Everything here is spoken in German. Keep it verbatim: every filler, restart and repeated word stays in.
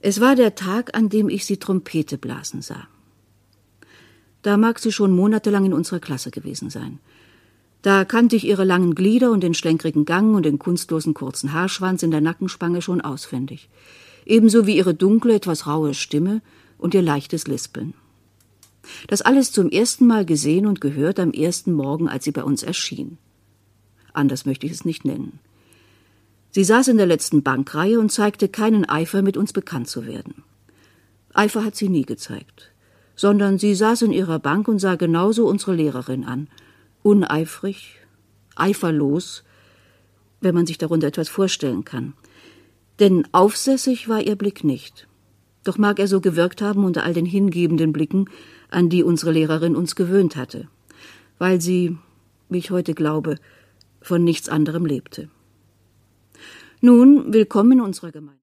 Es war der Tag, an dem ich sie Trompete blasen sah. Da mag sie schon monatelang in unserer Klasse gewesen sein. Da kannte ich ihre langen Glieder und den schlenkrigen Gang und den kunstlosen kurzen Haarschwanz in der Nackenspange schon auswendig. Ebenso wie ihre dunkle, etwas raue Stimme und ihr leichtes Lispeln. Das alles zum ersten Mal gesehen und gehört am ersten Morgen, als sie bei uns erschien. Anders möchte ich es nicht nennen. Sie saß in der letzten Bankreihe und zeigte keinen Eifer, mit uns bekannt zu werden. Eifer hat sie nie gezeigt, sondern sie saß in ihrer Bank und sah genauso unsere Lehrerin an. Uneifrig, eiferlos, wenn man sich darunter etwas vorstellen kann. Denn aufsässig war ihr Blick nicht. Doch mag er so gewirkt haben unter all den hingebenden Blicken, an die unsere Lehrerin uns gewöhnt hatte, weil sie, wie ich heute glaube, von nichts anderem lebte. Nun, willkommen in unserer Gemeinde.